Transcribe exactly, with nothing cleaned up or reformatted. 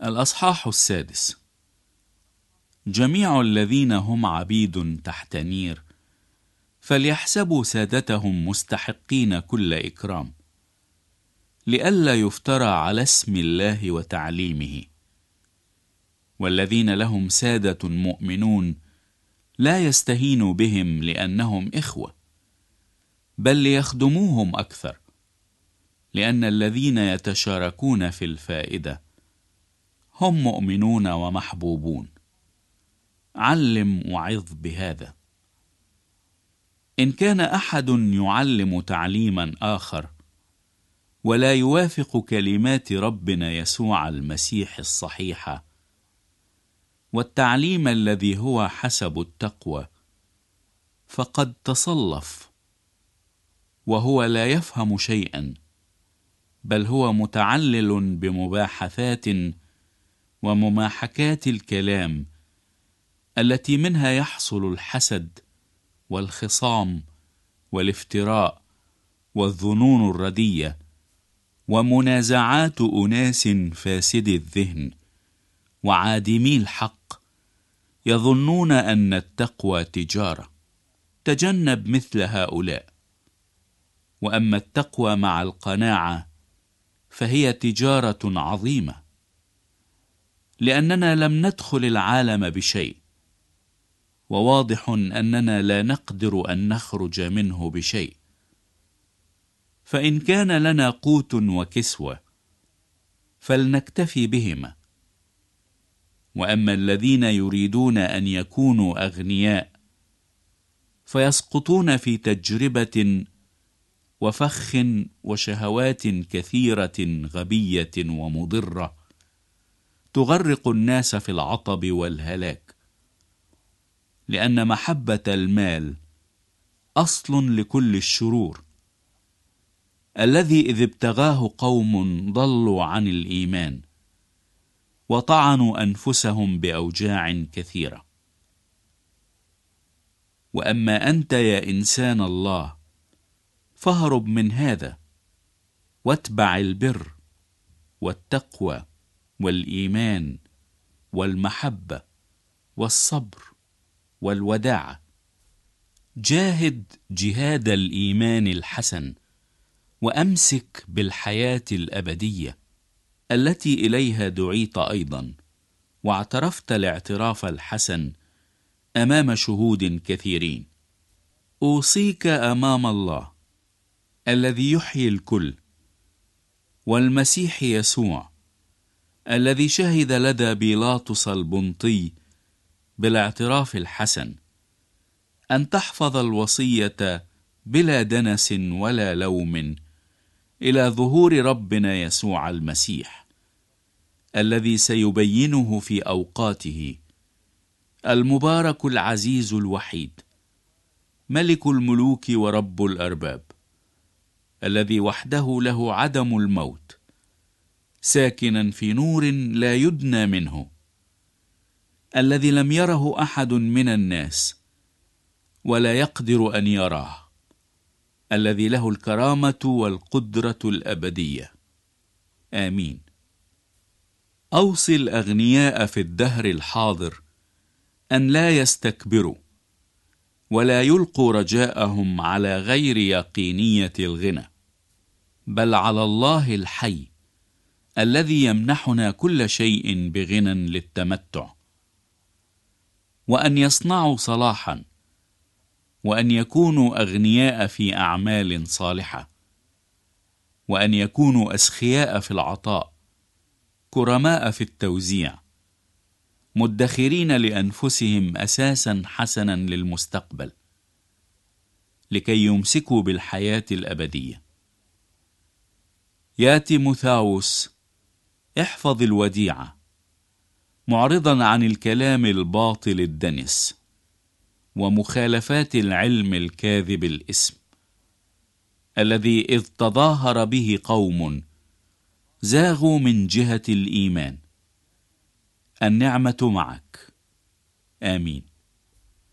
الأصحاح السادس. جميع الذين هم عبيد تحت نير فليحسبوا سادتهم مستحقين كل إكرام، لئلا يفترى على اسم الله وتعليمه. والذين لهم سادة مؤمنون لا يستهينوا بهم لأنهم إخوة، بل ليخدموهم أكثر، لأن الذين يتشاركون في الفائدة هم مؤمنون ومحبوبون. علم وعظ بهذا. إن كان أحد يعلم تعليما آخر ولا يوافق كلمات ربنا يسوع المسيح الصحيحة والتعليم الذي هو حسب التقوى، فقد تصلف، وهو لا يفهم شيئا، بل هو متعلل بمباحثات ومماحكات الكلام التي منها يحصل الحسد والخصام والافتراء والظنون الردية ومنازعات أناس فاسدي الذهن وعادمي الحق، يظنون أن التقوى تجارة. تجنب مثل هؤلاء. وأما التقوى مع القناعة فهي تجارة عظيمة، لأننا لم ندخل العالم بشيء، وواضح أننا لا نقدر أن نخرج منه بشيء. فإن كان لنا قوت وكسوة فلنكتفي بهما. وأما الذين يريدون أن يكونوا أغنياء فيسقطون في تجربة وفخ وشهوات كثيرة غبية ومضرة تغرق الناس في العطب والهلاك، لأن محبة المال أصل لكل الشرور، الذي إذ ابتغاه قوم ضلوا عن الإيمان وطعنوا أنفسهم بأوجاع كثيرة. وأما أنت يا إنسان الله فاهرب من هذا، واتبع البر والتقوى والإيمان والمحبة والصبر والوداعة. جاهد جهاد الإيمان الحسن، وأمسك بالحياة الأبدية التي إليها دعيت أيضا، واعترفت الاعتراف الحسن أمام شهود كثيرين. أوصيك أمام الله الذي يحيي الكل، والمسيح يسوع الذي شهد لدى بيلاطس البنطي بالاعتراف الحسن، أن تحفظ الوصية بلا دنس ولا لوم إلى ظهور ربنا يسوع المسيح، الذي سيبينه في أوقاته، المبارك العزيز الوحيد، ملك الملوك ورب الأرباب، الذي وحده له عدم الموت، ساكنا في نور لا يدنى منه، الذي لم يره أحد من الناس ولا يقدر أن يراه، الذي له الكرامة والقدرة الأبدية. آمين. أوصي الأغنياء في الدهر الحاضر أن لا يستكبروا ولا يلقوا رجاءهم على غير يقينية الغنى، بل على الله الحي الذي يمنحنا كل شيء بغنى للتمتع، وأن يصنعوا صلاحا، وأن يكونوا أغنياء في أعمال صالحة، وأن يكونوا أسخياء في العطاء، كرماء في التوزيع، مدخرين لأنفسهم أساسا حسنا للمستقبل، لكي يمسكوا بالحياة الأبدية. يا تيموثاوس، احفظ الوديعة، معرضا عن الكلام الباطل الدنس ومخالفات العلم الكاذب الإسم، الذي إذ تظاهر به قوم زاغوا من جهة الإيمان. النعمة معك. آمين.